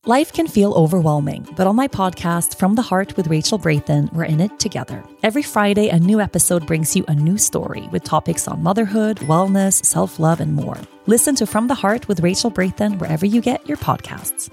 Life can feel overwhelming, but on my podcast, From the Heart with Rachel Brathen, we're in it together. Every Friday, a new episode brings you a new story with topics on motherhood, wellness, self-love, and more. Listen to From the Heart with Rachel Brathen wherever you get your podcasts.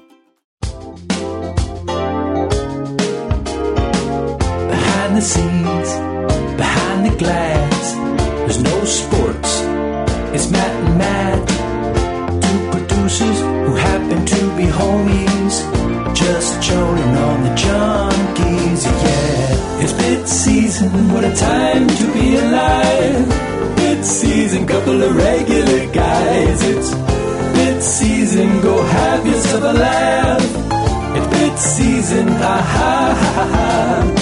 Behind the scenes, behind the glass, there's no sports. It's Matt and Matt, two producers who happen to be homies, just joning on the junkies, yeah. It's bit season, what a time to be alive. Bit season, couple of regular guys. It's bit season, go have yourself a laugh. It's bit season, ha ha ha ha.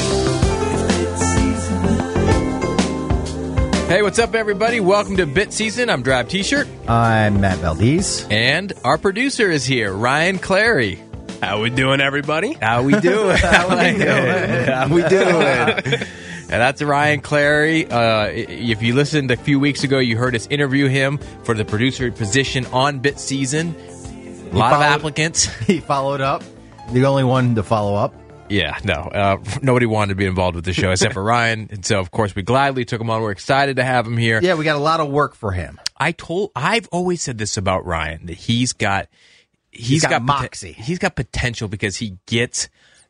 Hey, what's up, everybody? Welcome to Bit Season. I'm Drab T-Shirt. I'm Matt Valdez. And our producer is here, Ryan Clary. How we doing, everybody? How we doing? How we doing? How we doing? And that's Ryan Clary. If you listened a few weeks ago, you heard us interview him for the producer position on Bit Season. A lot of applicants. He followed up. The only one to follow up. Yeah, no. Nobody wanted to be involved with the show except for Ryan. And so, of course, we gladly took him on. We're excited to have him here. Yeah, we got a lot of work for him. I've always said this about Ryan, that he's got moxie. He's got potential because he gets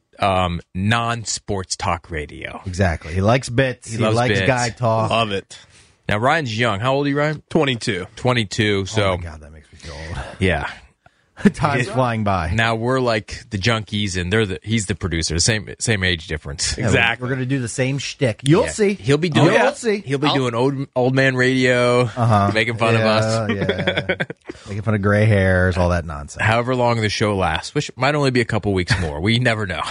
non-sports talk radio. Exactly. He likes bits. He likes bits. guy talk. Love it. Now, Ryan's young. How old are you, Ryan? 22. 22. So, Oh my God, that makes me feel old. yeah. Time's flying by. Now we're like the junkies, and he's the producer. Same age difference. Yeah, Exactly. We're going to do the same shtick. You'll see. He'll be doing. You'll see. He'll be doing old man radio, making fun of us. Yeah. Making fun of gray hairs, all that nonsense. However long the show lasts, which might only be a couple weeks more. We never know.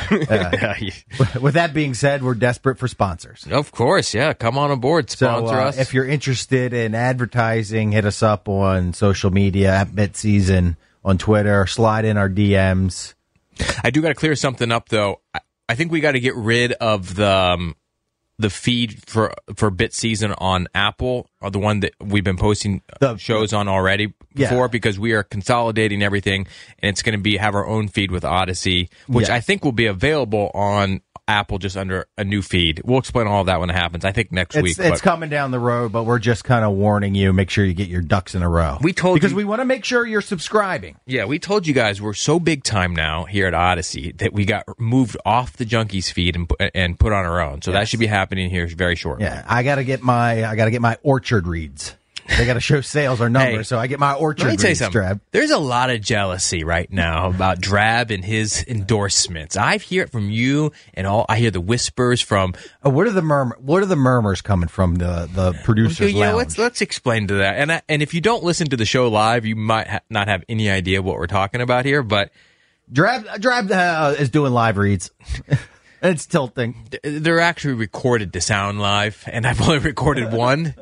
With that being said, we're desperate for sponsors. Of course, yeah. Come on aboard, sponsor us. If you're interested in advertising, hit us up on social media at BitSeason. On Twitter, slide in our DMs. I do got to clear something up, though. I think we got to get rid of the feed for Bit Season on Apple, or the one that we've been posting shows on already before, because we are consolidating everything, and it's going to have our own feed with Odyssey, which I think will be available on Apple just under a new feed. We'll explain all of that when it happens. I think next week. It's coming down the road, but we're just kind of warning you. Make sure you get your ducks in a row. Because we want to make sure you're subscribing. Yeah, we told you guys we're so big time now here at Odyssey that we got moved off the Junkies feed and put on our own. So that should be happening here very shortly. Yeah, I got to get my orchard reads. They got to show sales or numbers, so I get my orchard Let me tell you reads, something. Drab. There's a lot of jealousy right now about Drab and his endorsements. I hear it from you, and I hear the whispers from. What are the murmurs coming from the producers' lounge? Let's explain to that. And if you don't listen to the show live, you might not have any idea what we're talking about here. But Drab is doing live reads. It's tilting. They're actually recorded to sound live, and I've only recorded one.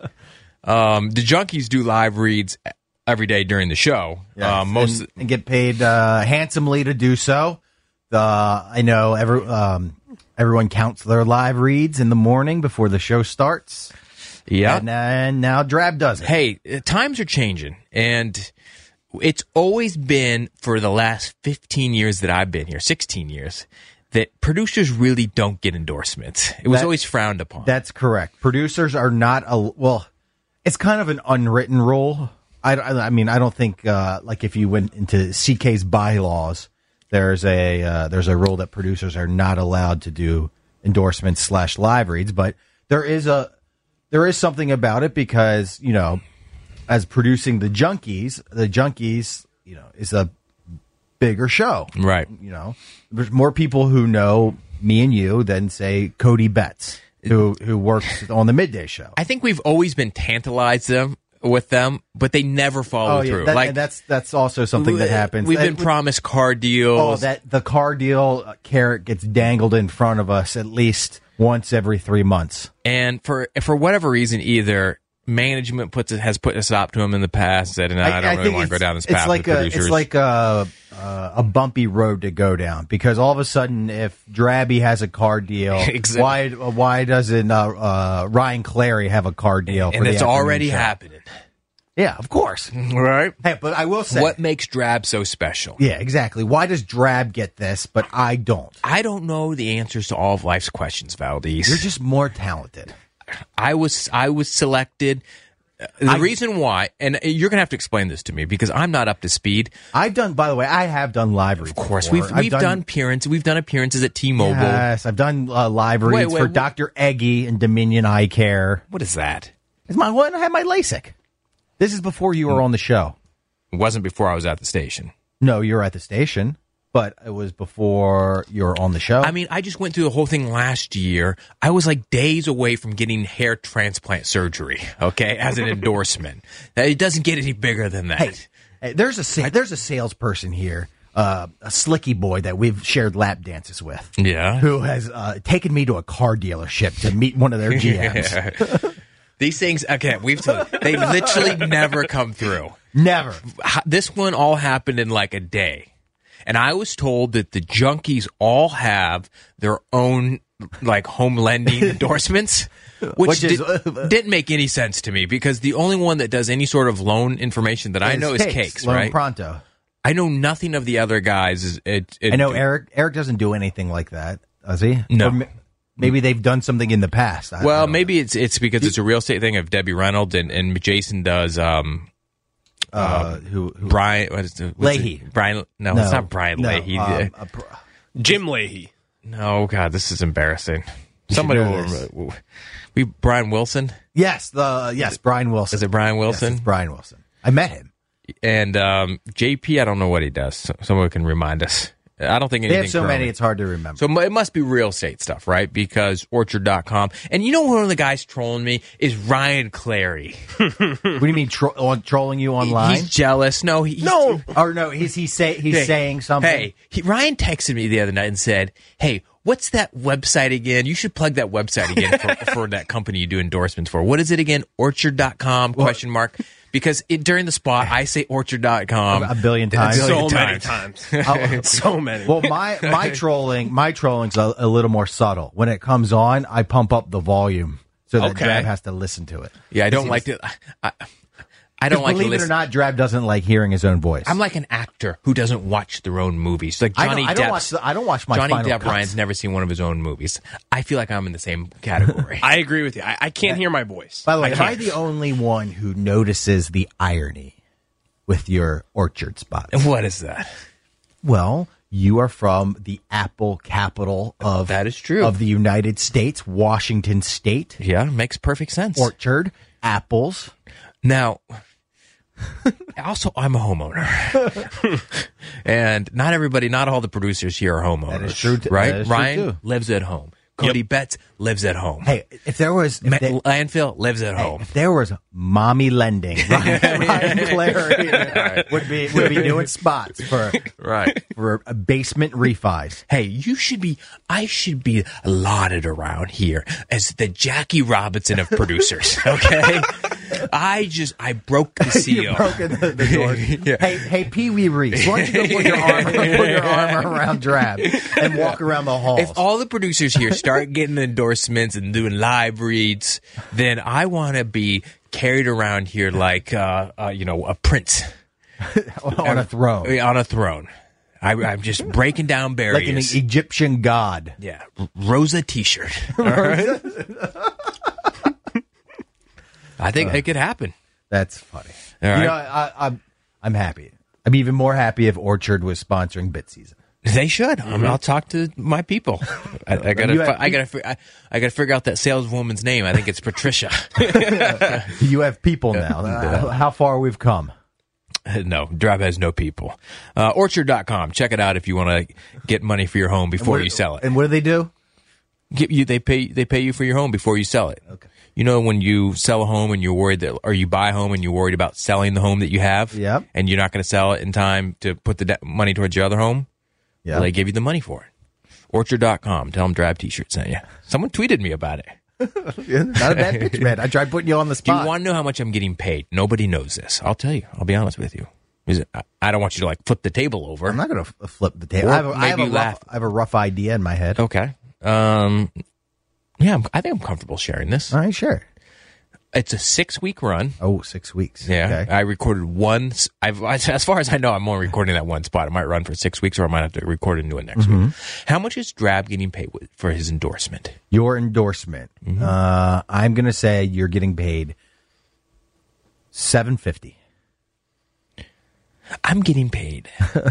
The Junkies do live reads every day during the show. Yes, and get paid handsomely to do so. I know everyone counts their live reads in the morning before the show starts. Yeah, and now Drab does it. Hey, times are changing, and it's always been for the last 15 years that I've been here, 16 years. That producers really don't get endorsements. It was always frowned upon. That's correct. Producers are not it's kind of an unwritten rule. I mean, I don't think like if you went into CK's bylaws, there's a rule that producers are not allowed to do endorsements / live reads. But there is something about it because as producing the Junkies, is a bigger show, right? There's more people who know me and you than say Cody Betts, who works on the midday show. I think we've always been tantalized with them, but they never follow through. That's also something that happens. We've been promised car deals. That the car deal carrot gets dangled in front of us at least once every 3 months. And for whatever reason, either management has put a stop to them in the past. Said, I don't really want to go down this path with producers. It's like a bumpy road to go down because all of a sudden, if Drabby has a car deal, exactly. why doesn't Ryan Clary have a car deal? And it's already happening. Yeah, of course. Right? Hey, but I will say, What makes Drab so special? yeah, exactly. Why does Drab get this, but I don't? I don't know the answers to all of life's questions, Valdez. You're just more talented. I was selected. The reason why, and you're gonna have to explain this to me because I'm not up to speed. By the way, I have done live reads. Of course, before. we've done appearances. We've done appearances at T-Mobile. Yes, I've done live reads for wait. Dr. Eggy and Dominion Eye Care. What is that? It's my one. I had my LASIK. This is before you were on the show. It wasn't before I was at the station. No, you were at the station, but it was before you were on the show. I mean, I just went through the whole thing last year. I was like days away from getting hair transplant surgery, okay, as an endorsement. It doesn't get any bigger than that. Hey, there's a salesperson here, a slicky boy that we've shared lap dances with. Yeah. Who has taken me to a car dealership to meet one of their GMs. These things, okay, they literally never come through. Never. This one all happened in like a day. And I was told that the junkies all have their own like home lending endorsements, which didn't make any sense to me because the only one that does any sort of loan information that I know is Cakes, Loan right? Pronto. I know nothing of the other guys. I know Eric. Eric doesn't do anything like that, does he? No. Or maybe they've done something in the past. I don't know. It's because it's a real estate thing of Debbie Reynolds and Jason does. Who Brian what's Leahy. Brian? No, it's not Brian Leahy. Jim Leahy. No, God, this is embarrassing. Somebody will. Brian Wilson. Yes, Brian Wilson. Is it Brian Wilson? Yes, it's Brian Wilson. I met him. And JP, I don't know what he does. Someone can remind us. I don't think anything. They have so currently. many, it's hard to remember. So it must be real estate stuff, right? Because Orchard.com. And you know one of the guys trolling me is Ryan Clary. What do you mean trolling you online? He's jealous. No, he's saying something. Hey, Ryan texted me the other night and said, "Hey, what's that website again? You should plug that website again for that company you do endorsements for. What is it again? Orchard.com? Question mark." Because during the spot, I say Orchard.com a billion times. Many times. So many. Well, my trolling's a little more subtle. When it comes on, I pump up the volume so that Drab has to listen to it. Yeah, I don't like to. I don't like to believe it or not, Drab doesn't like hearing his own voice. I'm like an actor who doesn't watch their own movies. Like Johnny Depp. I don't watch my Johnny Final Depp. Cuts. Ryan's never seen one of his own movies. I feel like I'm in the same category. I agree with you. I can't hear my voice. By the way, am I the only one who notices the irony with your Orchard spots? What is that? Well, you are from the apple capital of that is true of the United States, Washington State. Yeah, makes perfect sense. Orchard, apples. Now, also, I'm a homeowner, and not all the producers here are homeowners. That is true, right? That is Ryan true too. lives at home. Cody Betts lives at home. Hey, if there was Landfill lives at home. If there was mommy lending, Ryan Clary would be doing spots for a basement refis. Hey, I should be lauded around here as the Jackie Robinson of producers. Okay, I broke the seal. You broke the door. Yeah. Hey, Pee Wee Reese, why don't you go put your arm around Drab and walk around the halls? If all the producers here start getting endorsements and doing live reads, then I want to be carried around here like a prince on a throne. On a throne. I'm just breaking down barriers like an Egyptian god. Yeah, Rosa T-shirt. All right. I think it could happen. That's funny. All right. You know, I'm happy. I'm even more happy if Orchard was sponsoring Bit Season. They should. Mm-hmm. I'll talk to my people. I gotta figure out that saleswoman's name. I think it's Patricia. You have people now. How far we've come. No, Drab has no people. Orchard.com. Check it out if you want to get money for your home before you sell it. And what do they do? They pay you for your home before you sell it. Okay. You know, when you sell a home and you're worried or you buy a home and you're worried about selling the home that you have, and you're not going to sell it in time to put the money towards your other home, well, they give you the money for it. Orchard.com. Tell them Drab T-shirt sent you. Someone tweeted me about it. Not a bad pitch, man. I tried putting you on the spot. Do you want to know how much I'm getting paid? Nobody knows this. I'll tell you. I'll be honest with you. I don't want you to like flip the table over. I'm not going to flip the table. I have a rough idea in my head. Okay. Yeah, I think I'm comfortable sharing this. All right, sure. It's a 6-week run. Oh, 6 weeks. Yeah, Okay. I recorded one. As far as I know, I'm only recording that one spot. It might run for 6 weeks, or I might have to record and do it next week. How much is Drab getting paid for his endorsement? Your endorsement. I'm going to say you're getting paid $750. I'm getting paid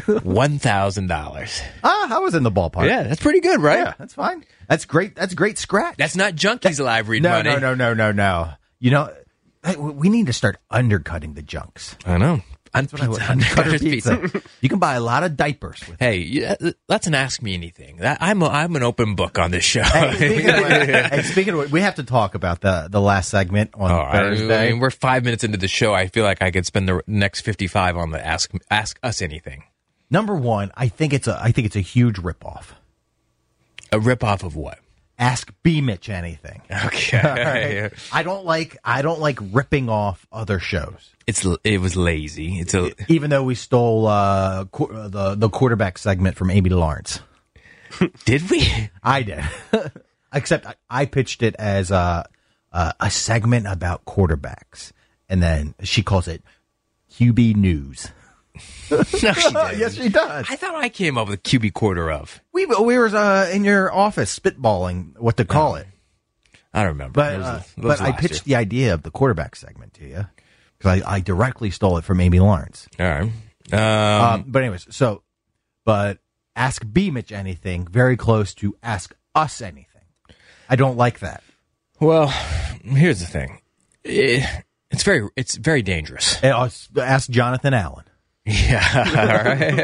$1,000. I was in the ballpark. Yeah, that's pretty good, right? Yeah, that's fine. That's great. That's great scratch. That's not Junkies Live read no, money. No. You know, we need to start undercutting the junks. I know. Undercutter pizza. You can buy a lot of diapers with it. Hey, that's an Ask Me Anything. I'm an open book on this show. Speaking of, we have to talk about the last segment on Thursday. I mean, we're 5 minutes into the show. I feel like I could spend the next 55 on the Ask Us Anything. Number one, I think it's a huge ripoff. A ripoff of what? Ask B Mitch anything. Okay. Right? I don't like ripping off other shows. It was lazy. Even though we stole the quarterback segment from Amy Lawrence. Did we? I did. Except I pitched it as a segment about quarterbacks, and then she calls it QB News. No, she didn't. Yes, she does. I thought I came up with QB quarter of. We were in your office spitballing what to call it. I don't remember. But I pitched the idea of the quarterback segment to you because I directly stole it from Amy Lawrence. All right. But anyways, but Ask B Mitch anything, very close to Ask Us anything. I don't like that. Well, here's the thing. It's very dangerous. Ask Jonathan Allen. Yeah,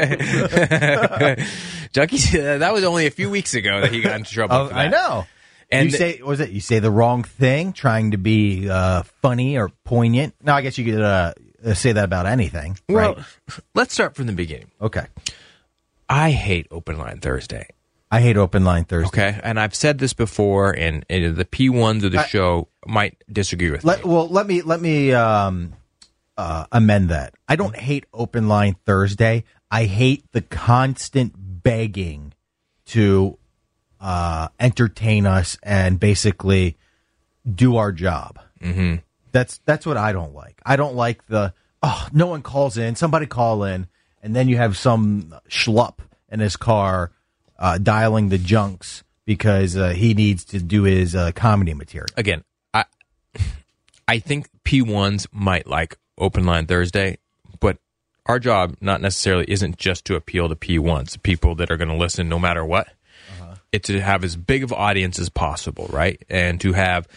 right. Junkie, that was only a few weeks ago that he got into trouble. For that. I know. And you say the wrong thing, trying to be funny or poignant. No, I guess you could say that about anything. Well, right? Let's start from the beginning. Okay. I hate Open Line Thursday. I hate Open Line Thursday. Okay, and I've said this before, and the P1s of the show might disagree with me. Well, let me amend that. I don't hate Open Line Thursday. I hate the constant begging to entertain us and basically do our job. Mm-hmm. That's what I don't like. I don't like no one calls in, somebody call in, and then you have some schlup in his car dialing the junks because he needs to do his comedy material. Again, I think P1s might like Open Line Thursday, but our job not necessarily isn't just to appeal to P1s, the people that are going to listen no matter what. It's to have as big of an audience as possible, right? And to have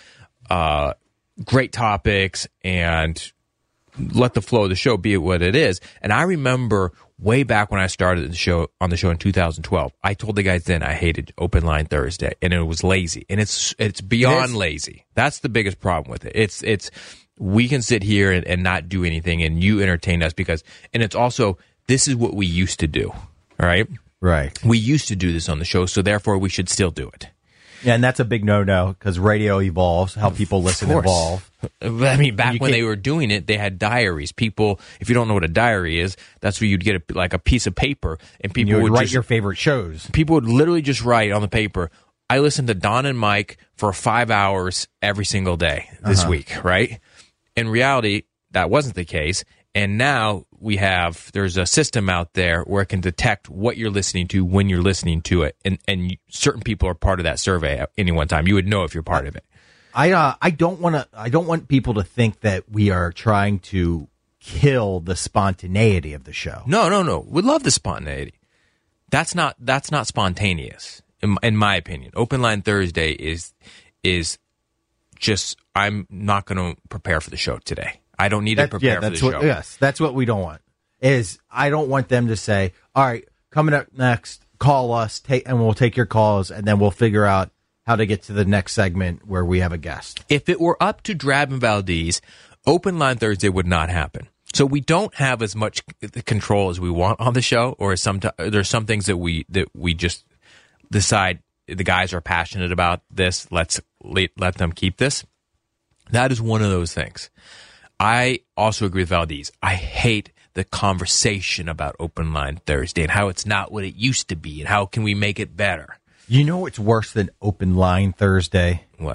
great topics and let the flow of the show be what it is. And I remember way back when I started the show in 2012, I told the guys then I hated Open Line Thursday, and it was lazy, and it's beyond lazy. That's the biggest problem with it. It's we can sit here and not do anything, and you entertain us and it's also, this is what we used to do, all right? Right. We used to do this on the show, so therefore we should still do it. Yeah, and that's a big no-no because radio evolves, how people listen evolve. I mean, back when they were doing it, they had diaries. People, if you don't know what a diary is, that's where you'd get a piece of paper, and people would write your favorite shows. People would literally just write on the paper, I listened to Don and Mike for 5 hours every single day this week, right? In reality, that wasn't the case. And now there's a system out there where it can detect what you're listening to when you're listening to it. And certain people are part of that survey at any one time. You would know if you're part of it. I don't want people to think that we are trying to kill the spontaneity of the show. No. We love the spontaneity. That's not spontaneous, in my opinion. Open Line Thursday is just, I'm not going to prepare for the show today. I don't need to prepare for the show. Yes, that's what we don't want. I don't want them to say, all right, coming up next, call us, and we'll take your calls, and then we'll figure out how to get to the next segment where we have a guest. If it were up to Drab and Valdez, Open Line Thursday would not happen. So we don't have as much control as we want on the show, or there's some things that we just decide the guys are passionate about this. Let them keep this. That is one of those things. I also agree with Valdez. I hate the conversation about Open Line Thursday and how it's not what it used to be and how can we make it better. You know what's worse than Open Line Thursday? What?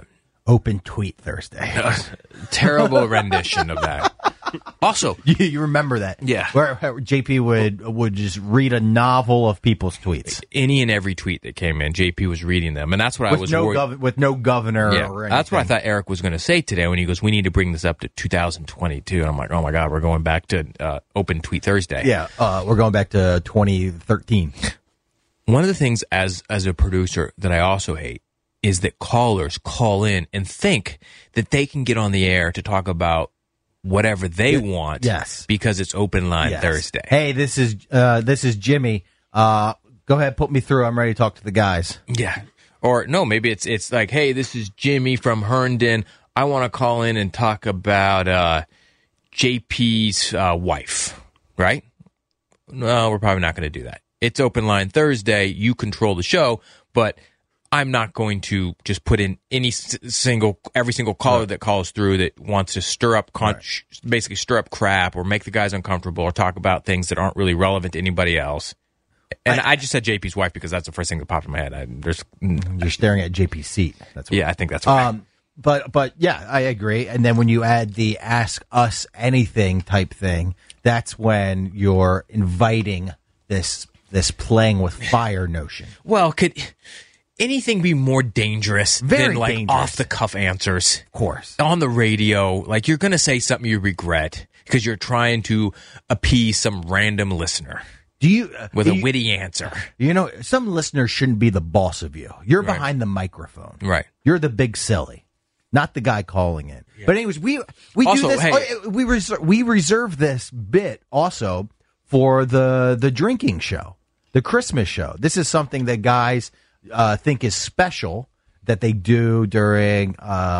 Open Tweet Thursday. Terrible rendition of that. Also, you remember that? Yeah. Where JP would just read a novel of people's tweets. Any and every tweet that came in, JP was reading them, and that's what I was worried. With no governor Yeah, or anything. that's what I thought Eric was going to say today when he goes, "We need to bring this up to 2022." And I'm like, "Oh my God, we're going back to Open Tweet Thursday." Yeah, we're going back to 2013. One of the things as a producer that I also hate is that callers call in and think that they can get on the air to talk about whatever they want. Yes. Because it's Open Line Thursday. Hey, this is Jimmy. Go ahead, put me through. I'm ready to talk to the guys. Yeah. Or no, maybe it's like, hey, this is Jimmy from Herndon. I want to call in and talk about JP's wife, right? No, we're probably not going to do that. It's Open Line Thursday. You control the show, but I'm not going to just put in every single caller that calls through that wants to stir up, basically stir up crap or make the guys uncomfortable or talk about things that aren't really relevant to anybody else. And I just said JP's wife because that's the first thing that popped in my head. You're staring at JP's seat. That's what I think that's right. But yeah, I agree. And then when you add the ask us anything type thing, that's when you're inviting this playing with fire notion. Well, could anything be more dangerous than like dangerous. off the cuff answers? Of course. On the radio, like you're going to say something you regret because you're trying to appease some random listener. With a witty answer. You know, some listeners shouldn't be the boss of you. You're behind the microphone. Right. You're the big silly, not the guy calling in. Yeah. But anyways, we also, do this. Hey, we reserve this bit also for the drinking show, the Christmas show. This is something that guys think is special that they do during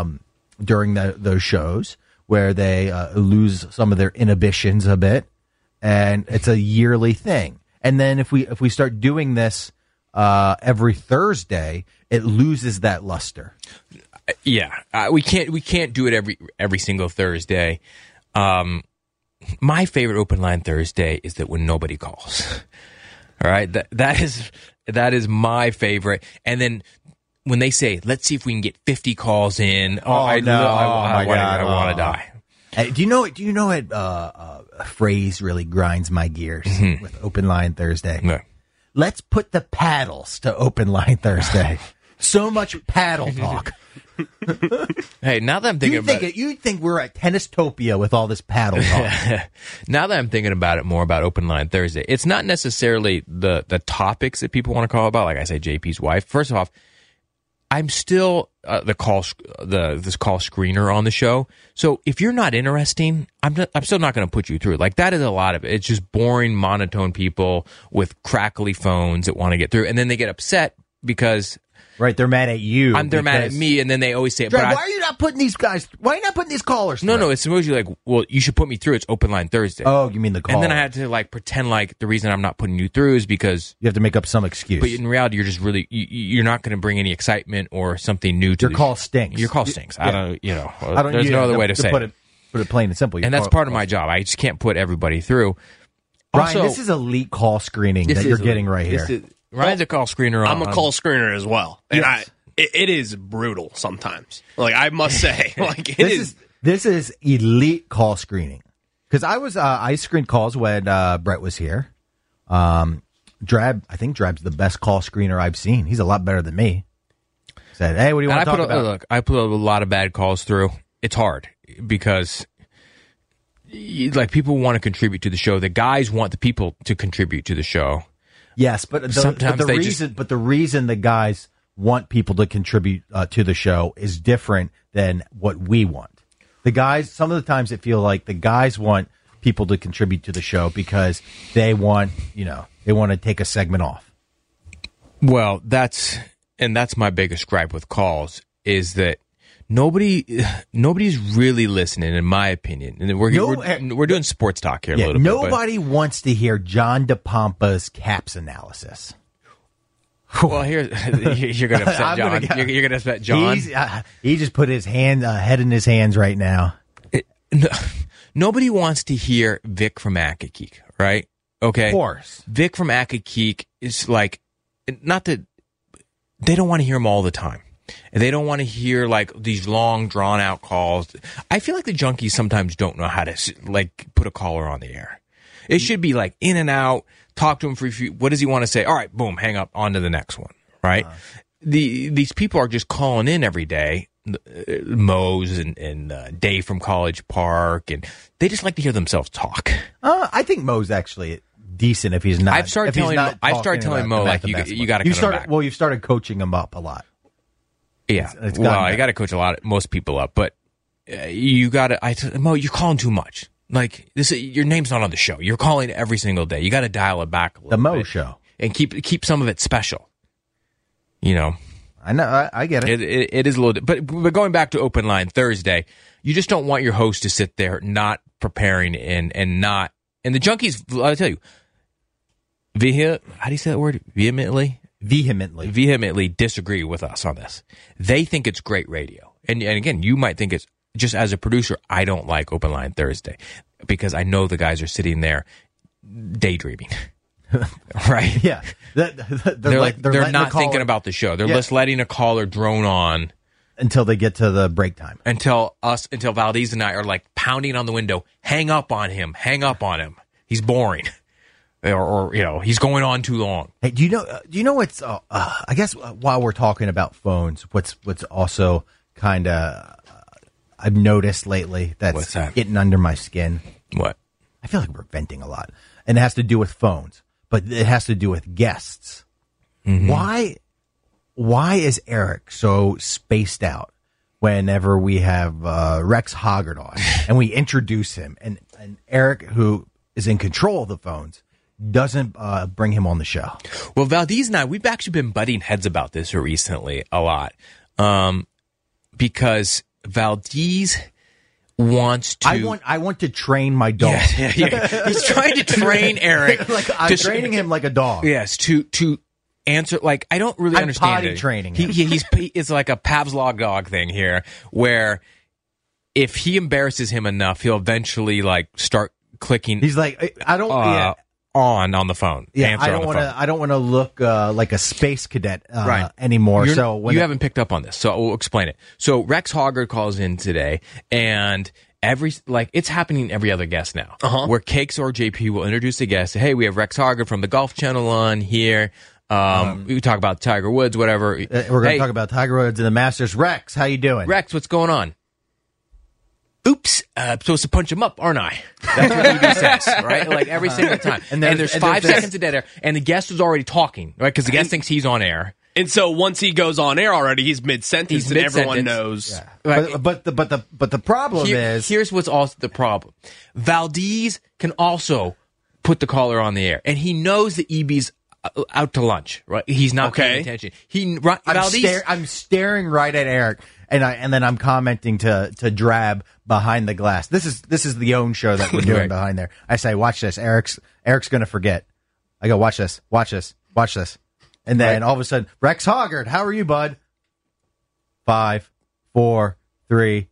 those shows where they lose some of their inhibitions a bit. And it's a yearly thing. And then if we start doing this every Thursday, it loses that luster. Yeah, we can't do it every single Thursday. My favorite Open Line Thursday is that when nobody calls. All right, that is my favorite. And then when they say, "Let's see if we can get 50 calls in," I want to die. Do you know what a phrase really grinds my gears with Open Line Thursday? No. Let's put the paddles to Open Line Thursday. So much paddle talk. Hey, now that I'm thinking about it, you'd think we're at Tennistopia with all this paddle talk. Now that I'm thinking about it more about Open Line Thursday, it's not necessarily the topics that people want to call about. Like I say, JP's wife. First off, I'm still this call screener on the show. So if you're not interesting, I'm still not going to put you through. Like that is a lot of it. It's just boring, monotone people with crackly phones that want to get through, and then they get upset because they're mad at you. They're mad at me, and then they always say, "Why are you not putting these guys? Why are you not putting these callers through?" No, it's supposed to be like, well, you should put me through. It's Open Line Thursday. Oh, you mean the call? And then I had to like pretend like the reason I'm not putting you through is because you have to make up some excuse. But in reality, you're just really you're not going to bring any excitement or something new to your call stinks. Your call stinks. Yeah. There's no other way to say it. Put it plain and simple. And that's part of my job. I just can't put everybody through. Ryan, this is elite call screening that you're getting right here. Ryan's a call screener. I'm a call screener as well, and it is brutal sometimes. Like I must say, like this is elite call screening. Because I screened calls when Brett was here. I think Drab's the best call screener I've seen. He's a lot better than me. Said, hey, what do you want to talk about? Look, I put a lot of bad calls through. It's hard because like people want to contribute to the show. The guys want the people to contribute to the show. Yes, but the reason the guys want people to contribute to the show is different than what we want. The guys, some of the times it feels like the guys want people to contribute to the show because they want to take a segment off. Well, that's my biggest gripe with calls is that nobody's really listening, in my opinion. And we're doing sports talk here a little bit. Nobody wants to hear John DePompa's caps analysis. Well, you're going to upset John. You're going to upset John. He just put his head in his hands right now. Nobody wants to hear Vic from Accokeek, right? Okay. Of course. Vic from Accokeek is like, not that they don't want to hear him all the time. And they don't want to hear like these long, drawn out calls. I feel like the junkies sometimes don't know how to like put a caller on the air. It should be like in and out. Talk to him for a few. What does he want to say? All right, boom, hang up. On to the next one. Right? These people are just calling in every day. Mose and Dave from College Park, and they just like to hear themselves talk. I think Mo's actually decent if he's not. I've started telling Mo like you got to come back. Well, you've started coaching him up a lot. Yeah, you got to coach most people up, but you got to. Mo, you're calling too much. Like this, your name's not on the show. You're calling every single day. You got to dial it back a little bit. The Mo show, and keep some of it special. You know. I know, I get it. It is a little, but going back to Open Line Thursday, you just don't want your host to sit there not preparing and the junkies. I'll tell you, how do you say that word? Vehemently disagree with us on this. They think it's great radio, and again, you might think it's just as a producer. I don't like Open Line Thursday because I know the guys are sitting there daydreaming. Right? Yeah. They're not thinking about the show. They're just letting a caller drone on until they get to the break time. Until Valdez and I are like pounding on the window. Hang up on him. He's boring. Or he's going on too long. Hey, do you know what's I guess while we're talking about phones, what's also kind of I've noticed lately that's getting under my skin. What? I feel like we're venting a lot. And it has to do with phones. But it has to do with guests. Mm-hmm. Why is Eric so spaced out whenever we have Rex Hoggard on and we introduce him and Eric, who is in control of the phones, doesn't bring him on the show? Well, Valdez and I, we've actually been butting heads about this recently a lot because Valdez wants to. I want to train my dog. Yeah. He's trying to train Eric. I'm training him like a dog. Yes, to answer. Like I don't really understand potty training. It's like a Pavlov dog thing here, where if he embarrasses him enough, he'll eventually like start clicking. He's like, I don't. On the phone. Yeah, I don't want to look like a space cadet anymore. You haven't picked up on this, so we'll explain it. So Rex Hoggard calls in today, and it's happening every other guest now. Where Cakes or JP will introduce the guest. Say, hey, we have Rex Hoggard from the Golf Channel on here. We talk about Tiger Woods, whatever. We're going to talk about Tiger Woods and the Masters. Rex, how you doing? Rex, what's going on? Oops, I'm supposed to punch him up, aren't I? That's what EB says, right? Like every single time. And there's 5 seconds of dead air, and the guest is already talking, right? Because the guest thinks he's on air. And so once he goes on air already, he's mid-sentence, and everyone knows. Yeah. Right. But the problem is... Here's what's also the problem. Valdez can also put the caller on the air, and he knows that EB's out to lunch, right? He's not paying attention. I'm staring right at Eric, and then I'm commenting to Drab behind the glass. This is the own show that we're doing behind there. I say, watch this. Eric's gonna forget. I go, watch this. And then all of a sudden, Rex Hoggard, how are you, bud? 5, 4, 3.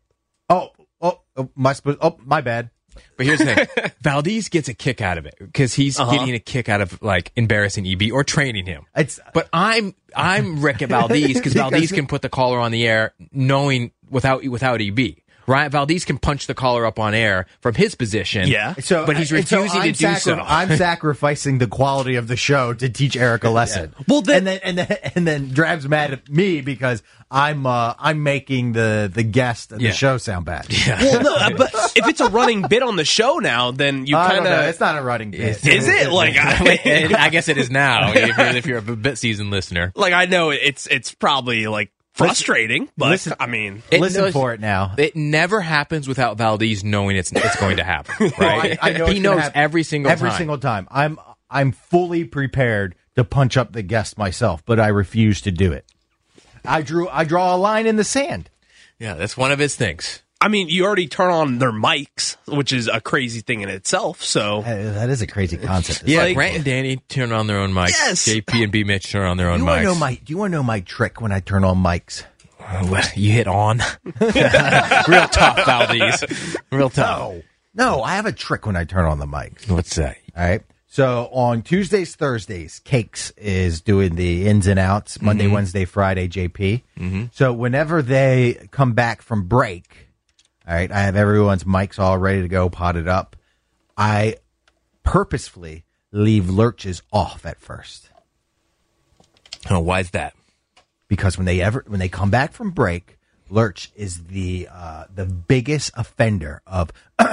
My bad. But here's the thing. Valdez gets a kick out of it because he's getting a kick out of like embarrassing EB or training him. But I'm Rick at Valdez because Valdez can put the caller on the air knowing without EB. Right? Valdez can punch the caller up on air from his position. Yeah. But he's refusing to do so. I'm sacrificing the quality of the show to teach Eric a lesson. Yeah. Well, and then Drab's mad at me because I'm making the guest and the show sound bad. Yeah. Well, no, but if it's a running bit on the show now, then you kind of. It's not a running bit. Is it? Like, I guess it is now. If you're a bit seasoned listener. Like, I know it's probably like. Frustrating, but listen for it now. It never happens without Valdez knowing it's going to happen. Right? I know he knows every single time. I'm fully prepared to punch up the guest myself, but I refuse to do it. I draw a line in the sand. Yeah, that's one of his things. I mean, you already turn on their mics, which is a crazy thing in itself. So that is a crazy concept. Yeah, like, Grant and Danny turn on their own mics. Yes. JP and B Mitch turn on their own mics. Do you want to know my trick when I turn on mics? You hit on. Real tough, Valdez. Real tough. No, I have a trick when I turn on the mics. What's that? All right. So on Tuesdays, Thursdays, Cakes is doing the ins and outs. Monday, Wednesday, Friday, JP. So whenever they come back from break, all right, I have everyone's mics all ready to go, potted up. I purposefully leave Lurch's off at first. Oh, why is that? Because when they come back from break, Lurch is the biggest offender of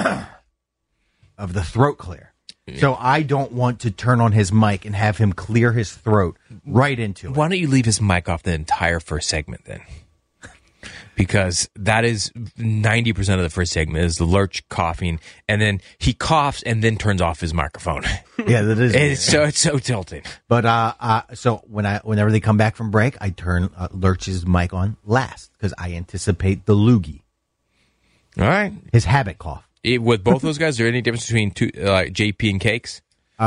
the throat clear. So I don't want to turn on his mic and have him clear his throat right into it. Why don't you leave his mic off the entire first segment then? Because that is 90% of the first segment is the Lurch coughing, and then he coughs and then turns off his microphone. Yeah, that is. It's so tilting. But so whenever they come back from break, I turn Lurch's mic on last because I anticipate the loogie. All right, his habit cough. With both those guys, is there any difference between JP and Cakes?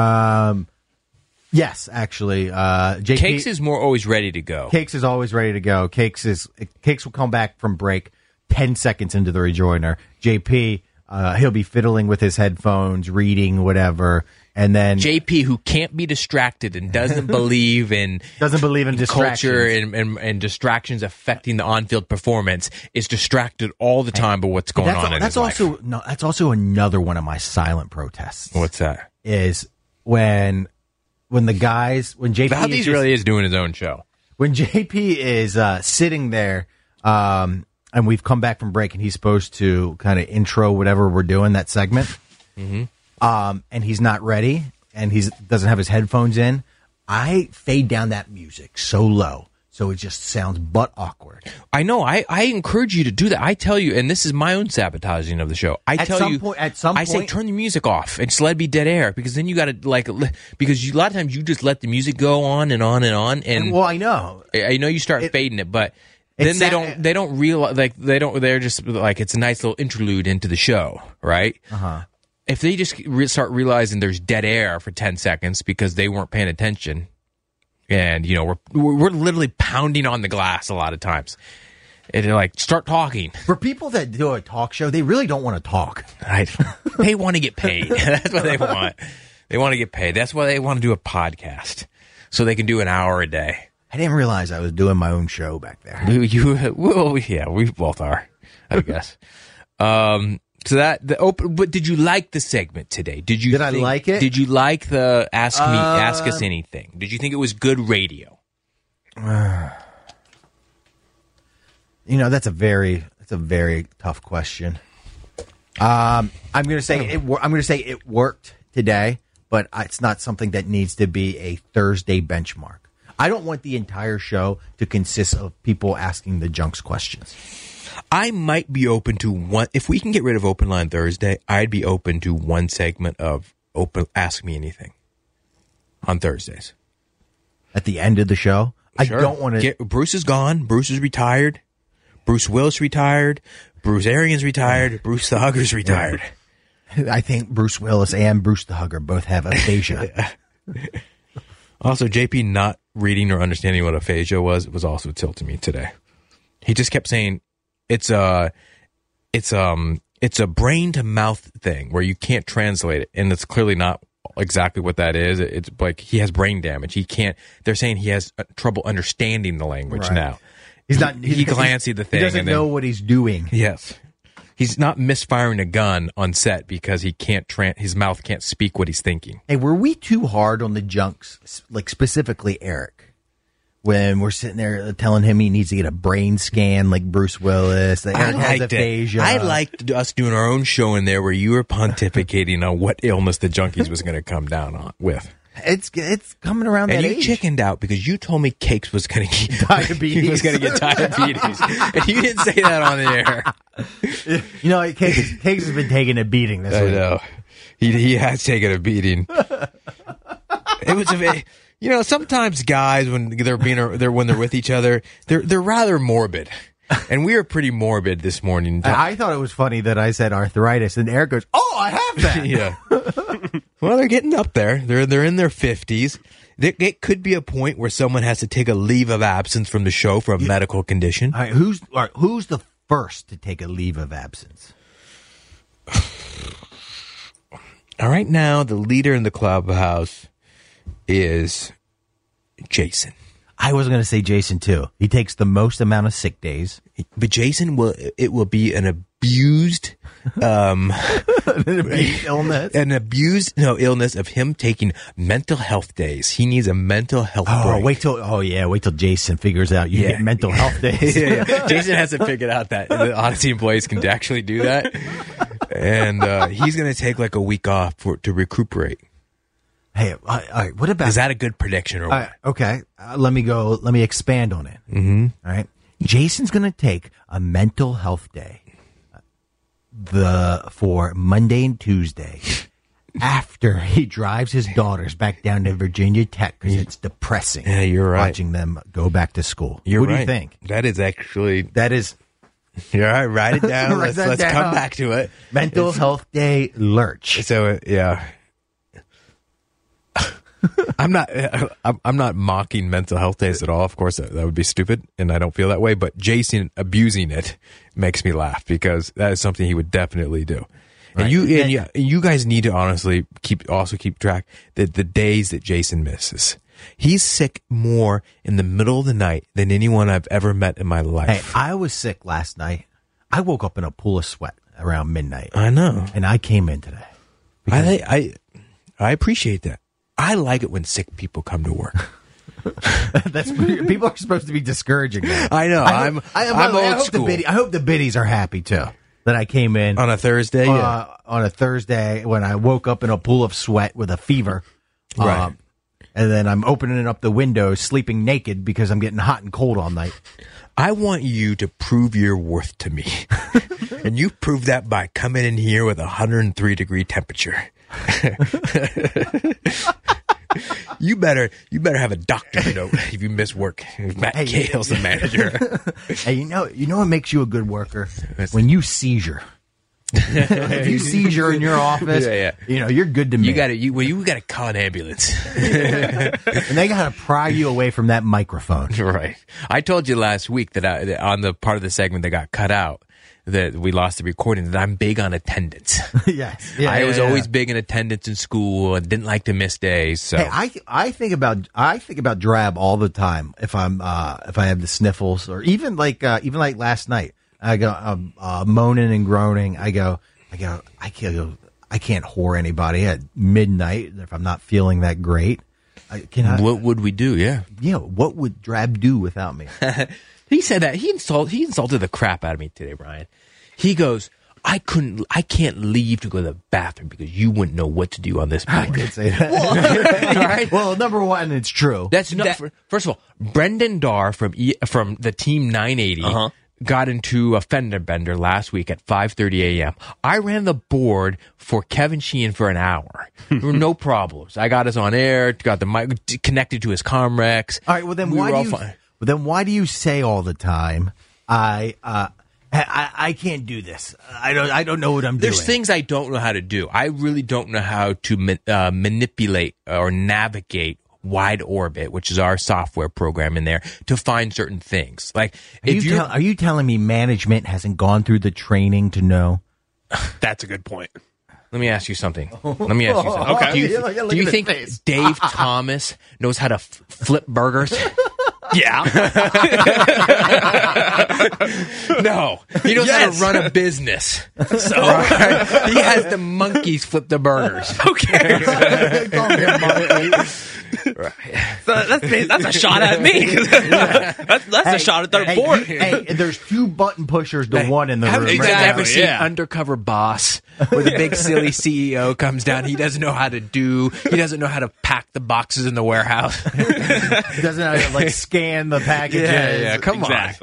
Yes, actually. JP, Cakes is more always ready to go. Cakes is always ready to go. Cakes will come back from break 10 seconds into the rejoiner. JP, he'll be fiddling with his headphones, reading, whatever. And then JP, who can't be distracted and doesn't believe in distractions. Culture and distractions affecting the on-field performance, is distracted all the time by what's going on in his life. That's also another one of my silent protests. What's that? Is when JP Valdez really is doing his own show. When JP is sitting there, and we've come back from break, and he's supposed to kind of intro whatever we're doing that segment. And he's not ready, and he doesn't have his headphones in. I fade down that music so low, so it just sounds butt awkward. I know. I encourage you to do that. I tell you, and this is my own sabotaging of the show. I say turn the music off and just let it be dead air, because then you got to because a lot of times you just let the music go on and on and on. And well, I know you start fading it, but then they don't realize they're just like, it's a nice little interlude into the show, right? If they just start realizing there's dead air for 10 seconds because they weren't paying attention, and we're literally pounding on the glass a lot of times, and they're like, start talking. For people that do a talk show, they really don't want to talk. They want to get paid. That's what they want. They want to get paid. That's why they want to do a podcast, so they can do an hour a day. I didn't realize I was doing my own show back there. Yeah, we both are, I guess. So but did you like the segment today? Did I like it? Did you like the ask us anything? Did you think it was good radio? That's a very tough question. I'm going to say it worked today, but it's not something that needs to be a Thursday benchmark. I don't want the entire show to consist of people asking the Junks questions. I might be open to one. If we can get rid of Open Line Thursday, I'd be open to one segment of Ask Me Anything on Thursdays. At the end of the show? Sure. I don't want to. Bruce is gone. Bruce is retired. Bruce Willis retired. Bruce Arians retired. Bruce the Hugger's retired. I think Bruce Willis and Bruce the Hugger both have aphasia. Also, JP not reading or understanding what aphasia was also tilting me today. He just kept saying, it's a brain to mouth thing where you can't translate it, and it's clearly not exactly what that is. It's like he has brain damage. He can't. They're saying he has trouble understanding the language now. He's not. He glanced at the thing. He doesn't know what he's doing. Yes, he's not misfiring a gun on set because he can't. His mouth can't speak what he's thinking. Hey, were we too hard on the Junks, like specifically Eric? When we're sitting there telling him he needs to get a brain scan like Bruce Willis, that Eric has aphasia. I liked us doing our own show in there where you were pontificating on what illness the Junkies was going to come down with. It's coming around that age. And you chickened out because you told me Cakes was going to get diabetes. He was going to get diabetes, and you didn't say that on the air. Cakes has been taking a beating this week. I know. He has taken a beating. It was sometimes guys when they're with each other, they're rather morbid, and we are pretty morbid this morning. I thought it was funny that I said arthritis, and Eric goes, "Oh, I have that." Yeah. Well, they're getting up there. They're in their 50s. It could be a point where someone has to take a leave of absence from the show for a medical condition. All right, who's the first to take a leave of absence? right now, the leader in the clubhouse is Jason. I was going to say Jason, too. He takes the most amount of sick days. But Jason will be an abused illness. Illness of him taking mental health days. He needs a mental health break. Wait till Jason figures out you get mental health days. Jason hasn't figured out that the Odyssey employees can actually do that. And he's going to take like a week off to recuperate. Hey, all right, what about... Is that a good prediction or what? Okay, let me expand on it. Mm-hmm. All right. Jason's going to take a mental health day for Monday and Tuesday after he drives his daughters back down to Virginia Tech because it's depressing. Yeah, you're right. Watching them go back to school. What do you think? That is actually... You're all right, write it down. Let's come back to it. Mental health day lurch. So, yeah. I'm not mocking mental health days at all. Of course, that would be stupid, and I don't feel that way. But Jason abusing it makes me laugh because that is something he would definitely do. Right. And you guys need to honestly keep track that the days that Jason misses. He's sick more in the middle of the night than anyone I've ever met in my life. Hey, I was sick last night. I woke up in a pool of sweat around midnight. I know, and I came in today. I appreciate that. I like it when sick people come to work. People are supposed to be discouraging that. I know. I'm old school. I hope the biddies are happy too that I came in on a Thursday. On a Thursday when I woke up in a pool of sweat with a fever, right? And then I'm opening up the windows, sleeping naked because I'm getting hot and cold all night. I want you to prove your worth to me, and you prove that by coming in here with 103 degree temperature. You better have a doctor's note if you miss work. Matt Gale's the manager. Hey, you know what makes you a good worker? When you seizure. If you seizure in your office, you're good to me. You gotta call an ambulance. And they gotta pry you away from that microphone. Right. I told you last week that on the part of the segment that got cut out, that we lost the recording, that I'm big on attendance. Yes. I was always big in attendance in school and didn't like to miss days. So hey, I think about Drab all the time if I have the sniffles, or even like last night. I go moaning and groaning. I can't whore anybody at midnight if I'm not feeling that great. What would we do? Yeah. What would Drab do without me? He said that he insulted the crap out of me today, Brian. He goes, I can't leave to go to the bathroom because you wouldn't know what to do on this board. I did say that. All right. Well, number one, it's true. First of all, Brendan Darr from the Team 980 got into a fender bender last week at 5:30 a.m. I ran the board for Kevin Sheehan for an hour. There were no problems. I got us on air, got the mic connected to his Comrex. All right. Well, then why do you say all the time, I can't do this. I don't know what I'm doing. There's things I don't know how to do. I really don't know how to manipulate or navigate Wide Orbit, which is our software program in there, to find certain things. Like, are you telling me management hasn't gone through the training to know? That's a good point. Let me ask you something. Okay. Do you think Dave Thomas knows how to flip burgers? Yeah. No. He knows how to run a business. So he has the monkeys flip the burgers. Who cares? Right. So that's a shot at me. That's a shot at their board. Hey, there's two button pushers to one in the room. Exactly. Right, ever seen Undercover Boss, where the big silly CEO comes down? He doesn't know how to pack the boxes in the warehouse. He doesn't know how to scan the packages. Yeah. Come on.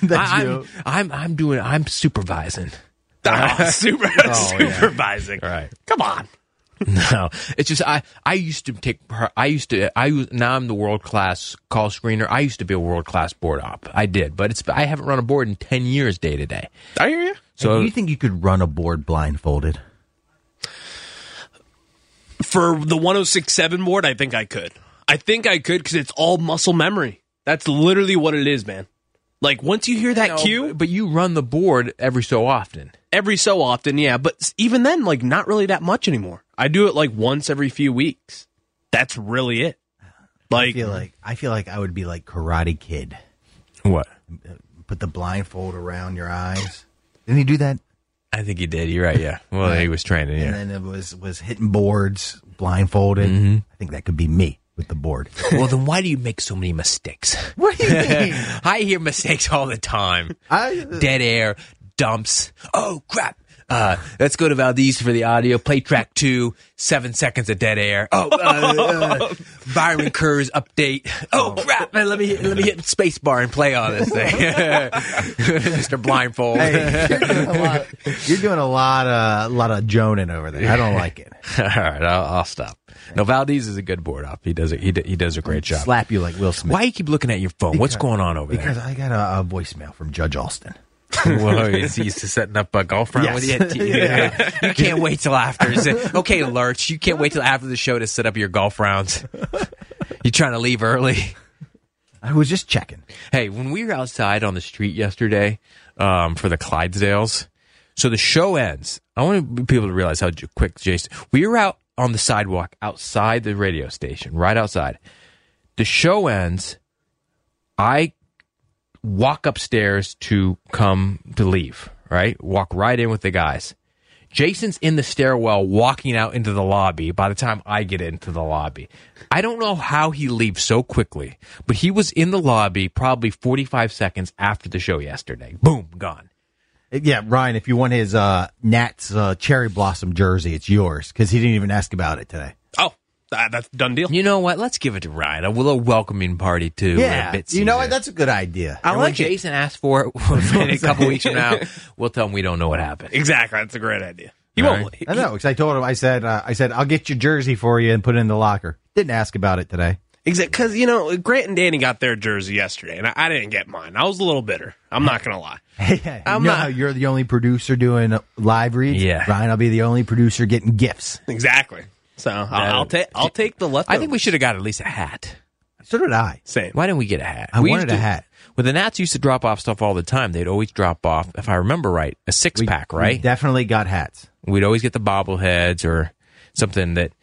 I'm supervising. Supervising. Right. Come on. No, it's just now I'm the world class call screener. I used to be a world class board op. I did, but I haven't run a board in 10 years day to day. I hear you. So do you think you could run a board blindfolded? For the 106.7 board, I think I could because it's all muscle memory. That's literally what it is, man. Like, once you hear that cue... But you run the board every so often. Every so often, yeah. But even then, like, not really that much anymore. I do it, like, once every few weeks. That's really it. Like, I feel like I would be like Karate Kid. What? Put the blindfold around your eyes. Didn't he do that? I think he did. You're right, yeah. Well, he was training, yeah. And then it was hitting boards, blindfolded. Mm-hmm. I think that could be me with the board. Well, then why do you make so many mistakes? What do you mean? I hear mistakes all the time. Dead air, dumps. Oh, crap. Let's go to Valdez for the audio. Play track 2, 7 seconds of dead air. Byron Kerr's update. Oh, crap. Man, let me hit space bar and play on this thing. Mr. Blindfold. Hey, you're doing a lot of joning over there. I don't like it. All right, I'll stop. No, Valdez is a good board up. He does a great job. Slap you like Will Smith. Why you keep looking at your phone? What's going on over there? Because I got a voicemail from Judge Alston. Well, he's used to setting up a golf round with you. You can't wait till after. Okay, Lurch, you can't wait till after the show to set up your golf rounds. You trying to leave early? I was just checking. Hey, when we were outside on the street yesterday for the Clydesdales, so the show ends. I want people to realize how quick Jason. We were out on the sidewalk outside the radio station, right outside. The show ends. I walk upstairs to leave, right? Walk right in with the guys. Jason's in the stairwell walking out into the lobby by the time I get into the lobby. I don't know how he leaves so quickly, but he was in the lobby probably 45 seconds after the show yesterday. Boom, gone. Yeah, Ryan, if you want his Nats cherry blossom jersey, it's yours, because he didn't even ask about it today. Oh, that's a done deal. You know what? Let's give it to Ryan. A little welcoming party, too. Yeah, you know what? That's a good idea. I like Jason asked for it a couple weeks from now. We'll tell him we don't know what happened. Exactly. That's a great idea. He won't. Right. I know, because I told him, I said, I'll get your jersey for you and put it in the locker. Didn't ask about it today. Exactly, because, Grant and Danny got their jersey yesterday, and I didn't get mine. I was a little bitter. I'm not going to lie. How you're the only producer doing live reads? Yeah. Ryan, I'll be the only producer getting gifts. Exactly. So I'll take the leftovers. I think we should have got at least a hat. So did I. Same. Why didn't we get a hat? I wanted a hat. Well, the Nats used to drop off stuff all the time. They'd always drop off, if I remember right, a six-pack, right? We definitely got hats. We'd always get the bobbleheads or something that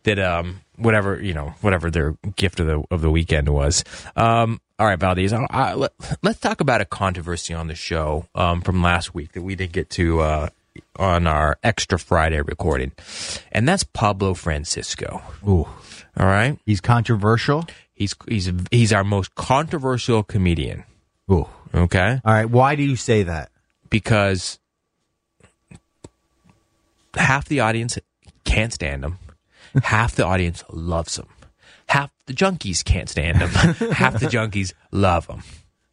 whatever their gift of the weekend was. All right, Valdez, let's talk about a controversy on the show from last week that we didn't get to on our Extra Friday recording, and that's Pablo Francisco. Ooh, all right, he's controversial. He's our most controversial comedian. Ooh, okay, all right. Why do you say that? Because half the audience can't stand him. Half the audience loves him. Half the junkies can't stand him. Half the junkies love him.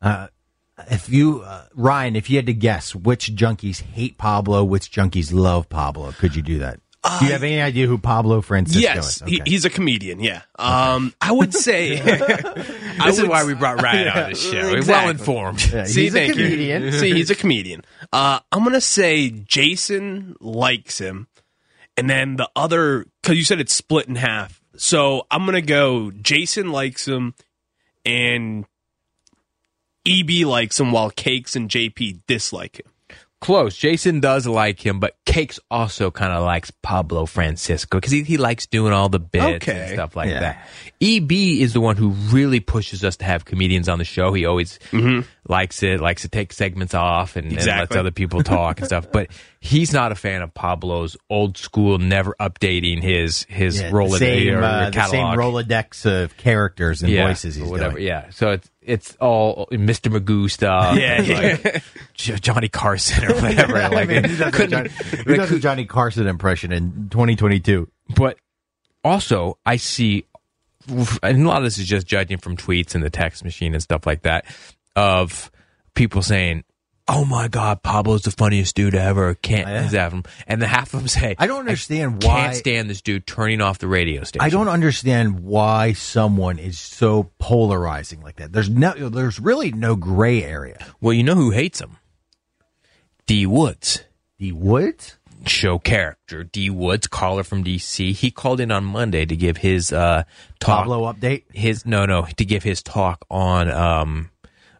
Ryan, if you had to guess which junkies hate Pablo, which junkies love Pablo, could you do that? Do you have any idea who Pablo Francisco is? Yes, okay. He's a comedian, yeah. I would say... This is why we brought Ryan on the show. Exactly. We're well-informed. Yeah, he's a comedian. See, he's a comedian. I'm going to say Jason likes him, and then the other... Because you said it's split in half. So I'm going to go Jason likes him, and EB likes him, while Cakes and JP dislike him. Close. Jason does like him, but Cakes also kind of likes Pablo Francisco because he likes doing all the bits and stuff like that. EB is the one who really pushes us to have comedians on the show. He always likes to take segments off and lets other people talk and stuff. But he's not a fan of Pablo's old school, never updating his Rolodex the same Rolodex of characters and voices he's whatever. doing. Yeah, so it's all Mr. Magoo stuff. Like Johnny Carson or whatever. Like, who does a Johnny Carson impression in 2022? But also, I see, and a lot of this is just judging from tweets and the text machine and stuff like that, of people saying, "Oh my God, Pablo's the funniest dude ever." Can't have him, and then half of them say, "I don't understand why." Can't stand this dude turning off the radio station. I don't understand why someone is so polarizing like that. There's really no gray area. Well, you know who hates him? D. Woods. D. Woods? Show character. D. Woods, caller from D.C. He called in on Monday to give his talk. Pablo update? To give his talk on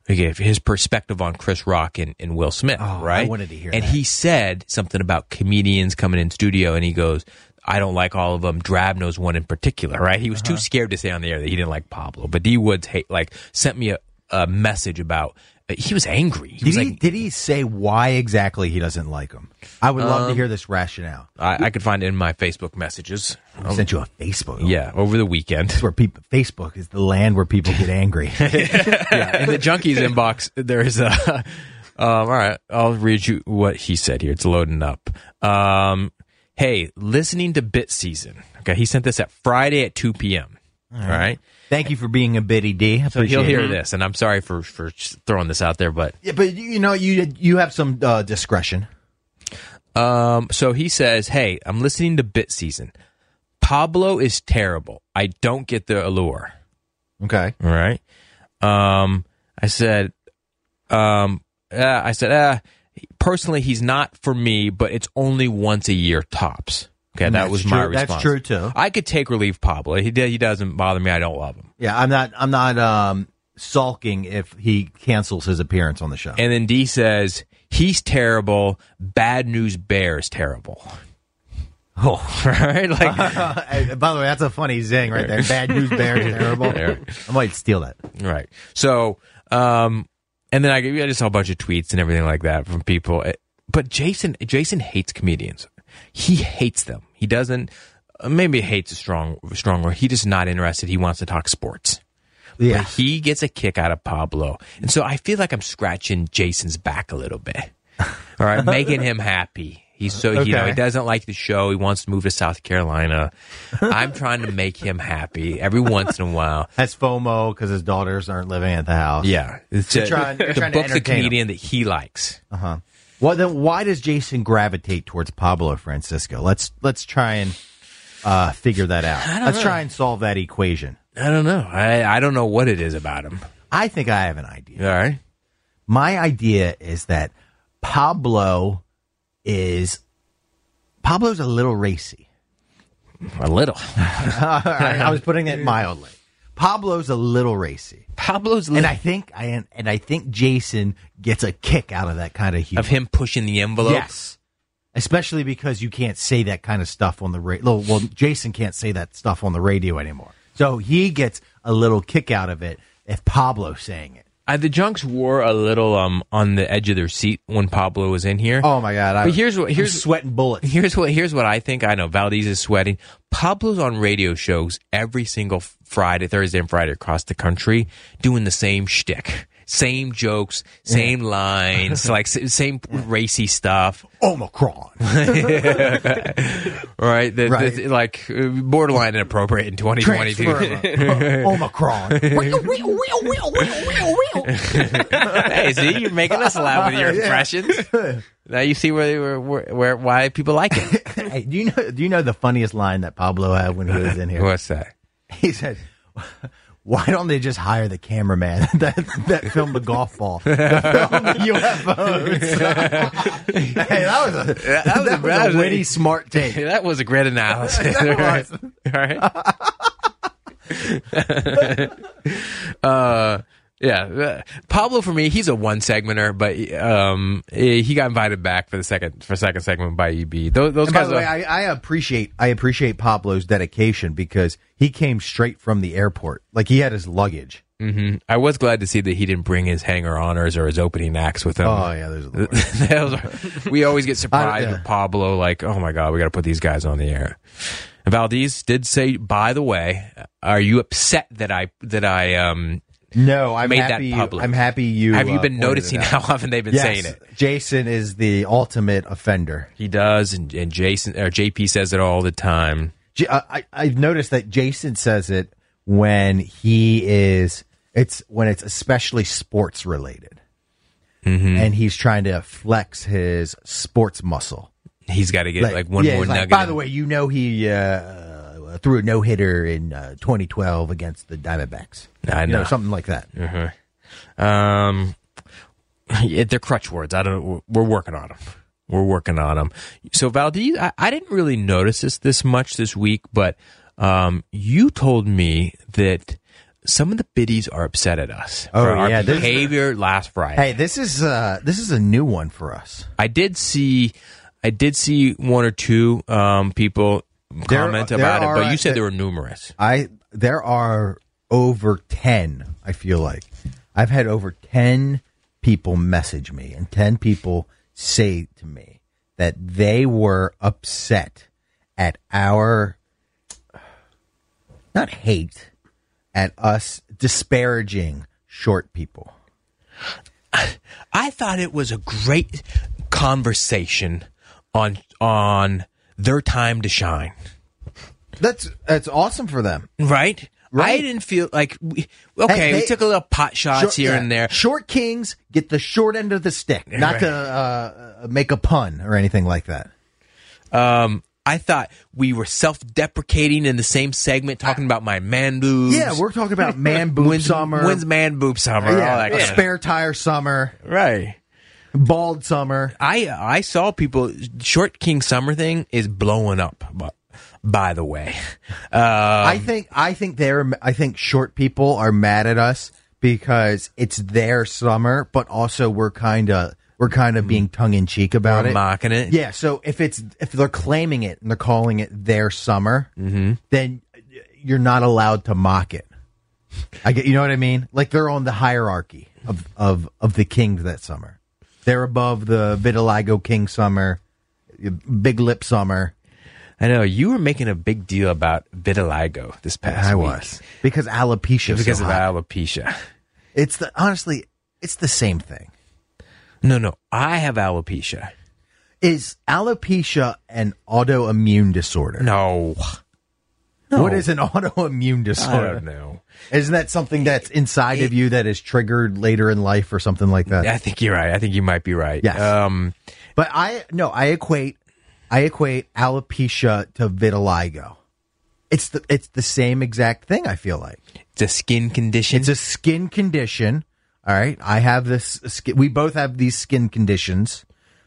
his perspective on Chris Rock and Will Smith, right? I wanted to hear and that. he said something about comedians coming in studio, and he goes, I don't like all of them. Drab knows one in particular, right? He was too scared to say on the air that he didn't like Pablo, but D Woods sent me a message about. He was angry. Did he say why exactly he doesn't like him? I would love to hear this rationale. I could find it in my Facebook messages. I sent you a Facebook. Yeah, over the weekend. That's where Facebook is the land where people get angry. Yeah, in the Junkies inbox, there's a. All right, I'll read you what he said here. It's loading up. Hey, listening to Bit Season. Okay, he sent this at Friday at 2 p.m. All right. Thank you for being a bitty D. So he'll hear this, and I'm sorry for throwing this out there, but yeah, but you have some discretion. So he says, "Hey, I'm listening to Bit Season. Pablo is terrible. I don't get the allure." Okay. All right. I said, personally, he's not for me, but it's only once a year tops. Okay, that was my response. That's true too. I could take or leave Pablo. He doesn't bother me. I don't love him. Yeah, I'm not sulking if he cancels his appearance on the show. And then D says he's terrible. Bad News Bear is terrible. Oh, right. By the way, that's a funny zing right there. Bad News Bear is terrible. I might steal that. Right. So, and then I just saw a bunch of tweets and everything like that from people. But Jason hates comedians. He hates them. He doesn't. Maybe hates a strong word. He's just not interested. He wants to talk sports. Yeah. But he gets a kick out of Pablo, and so I feel like I'm scratching Jason's back a little bit. All right, making him happy. He's so he doesn't like the show. He wants to move to South Carolina. I'm trying to make him happy every once in a while. That's FOMO because his daughters aren't living at the house. Yeah, it's You're trying to book's a entertain comedian that he likes. Well, then why does Jason gravitate towards Pablo Francisco? Let's try and figure that out. Let's try and solve that equation. I don't know. I don't know what it is about him. I think I have an idea. All right. My idea is that Pablo's a little racy. A little. I was putting it mildly. Pablo's a little racy. And I think Jason gets a kick out of that kind of humor. Of him pushing the envelope? Yes. Especially because you can't say that kind of stuff on the radio. Well, Jason can't say that stuff on the radio anymore. So he gets a little kick out of it if Pablo's saying it. The Junks were a little on the edge of their seat when Pablo was in here. Oh my God! But here's sweating bullets. Here's what I think. I know Valdez is sweating. Pablo's on radio shows every single Thursday and Friday across the country, doing the same shtick, same jokes, same lines, like same racy stuff. Omicron, right? Like borderline inappropriate in 2022. Omicron. Hey, see, you're making us laugh with your impressions. Now you see why people like it. Hey, do you know the funniest line that Pablo had when he was in here? What's that? He said, "Why don't they just hire the cameraman that filmed the golf ball, that filmed the UFOs?" Hey, that was a witty, smart take. That was a great analysis. Right? Yeah, Pablo for me, he's a one segmenter, but he got invited back for second segment by EB. Those guys. By the way, I appreciate Pablo's dedication because he came straight from the airport, like he had his luggage. Mm-hmm. I was glad to see that he didn't bring his hanger honors or his opening acts with him. Oh yeah, there's we always get surprised with Pablo, like, oh my God, we got to put these guys on the air. And Valdez did say, by the way, are you upset that I No, I'm made happy. That public. I'm happy you. Have you been noticing how often they've been saying it? Jason is the ultimate offender. He does, and Jason or JP says it all the time. I've noticed that Jason says it when it's especially sports related, and he's trying to flex his sports muscle. He's got to get like one more nugget. By the way, he threw a no-hitter in 2012 against the Diamondbacks. I know. Something like that. They're crutch words. I don't know. We're working on them. So Valdez, I didn't really notice this much this week, but you told me that some of the biddies are upset at us Oh, for our yeah, this- behavior last Friday. Hey, this is a new one for us. I did see one or two people comment there about it, but are- you said there were numerous. There are over 10, I feel like. I've had over 10 people message me and 10 people say to me that they were upset at our, not hate, at us disparaging short people. I thought it was a great conversation on their time to shine. That's awesome for them. Right? Right. I didn't feel like we Hey, took a little pot shots here yeah. and there. Short kings get the short end of the stick, not Right. to make a pun or anything like that. I thought we were self-deprecating in the same segment, talking about my man boobs. Yeah, we're talking about man boob summer. When's man boob summer? All that kind of spare tire summer, right. bald summer. I saw people. Short king summer thing is blowing up. By the way, I think short people are mad at us because it's their summer, but also we're kind of being tongue in cheek about we're it, mocking it. Yeah, so if they're claiming it and they're calling it their summer, then you're not allowed to mock it. You know what I mean? Like they're on the hierarchy of the kings that summer. They're above the vitiligo king summer, big lip summer. I know you were making a big deal about vitiligo this past week. I was because alopecia. Because so of hot. alopecia. Honestly, it's the same thing. No, I have alopecia. Is alopecia an autoimmune disorder? No. What is an autoimmune I disorder? don't know. Isn't that something that's inside of you that is triggered later in life or something like that? I think you're right. I think you might be right. Yes. But I equate alopecia to vitiligo. It's the same exact thing, I feel like. It's a skin condition. It's a skin condition. All right. I have this skin. We both have these skin conditions.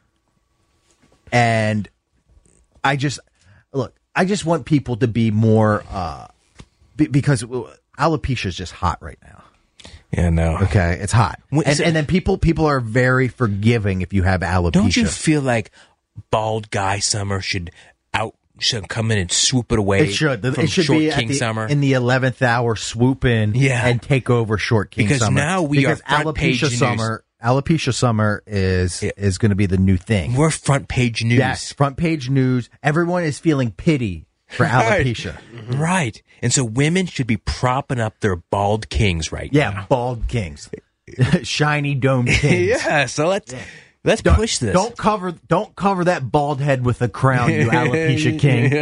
And I just want people to be more, because alopecia is just hot right now. Yeah, no. Okay. It's hot. And then people are very forgiving if you have alopecia. Don't you feel like bald guy summer should come in and swoop it away? It should. From It should short be king summer. in the 11th hour, swoop in and take over short king because summer. Now we are front page news. Alopecia summer is going to be the new thing. We're front page news. Yes, front page news. Everyone is feeling pity for alopecia. Right. And so women should be propping up their bald kings right now. Yeah, bald kings. Shiny dome kings. Yeah, so let's push this. Don't cover that bald head with a crown, you alopecia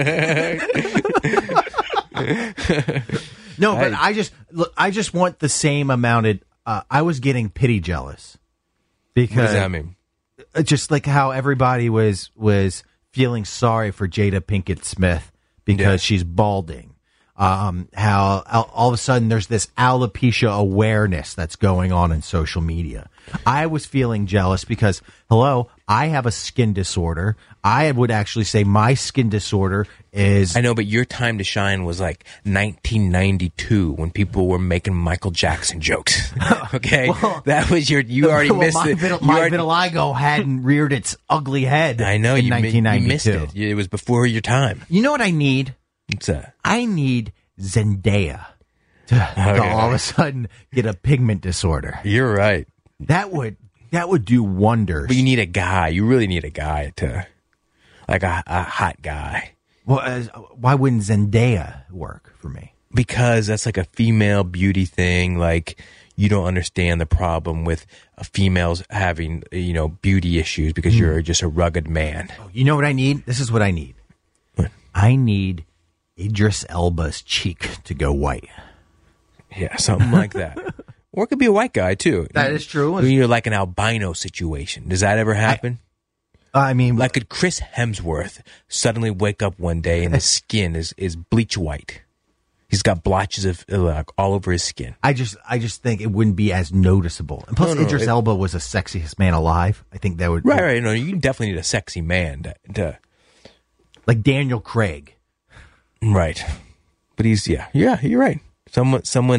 king. No, but I just want the same amount of I was getting pity jealous. Because what does that mean? Just like how everybody was feeling sorry for Jada Pinkett Smith because she's balding. How all of a sudden there's this alopecia awareness that's going on in social media. I was feeling jealous because, I have a skin disorder. I would actually say my skin disorder is... I know, but your time to shine was like 1992 when people were making Michael Jackson jokes. Okay? You already missed it. My vitiligo hadn't reared its ugly head. I know, in you 1992. missed it. It was before your time. You know what I need? What's that? I need Zendaya to all of a sudden get a pigment disorder. You're right. That would do wonders. But you need a guy. You really need a guy like a hot guy. Well, why wouldn't Zendaya work for me? Because that's like a female beauty thing. Like you don't understand the problem with females having, beauty issues because you're just a rugged man. Oh, you know what I need? This is what I need. What? I need Idris Elba's cheek to go white. Yeah, something like that. Or it could be a white guy, too. That is true. You're like an albino situation. Does that ever happen? I mean... Like, could Chris Hemsworth suddenly wake up one day and his skin is bleach white? He's got blotches of all over his skin. I just think it wouldn't be as noticeable. And plus, Idris Elba was the sexiest man alive. I think that would... Right. No, you definitely need a sexy man to... Like Daniel Craig. Right. But you're right. Someone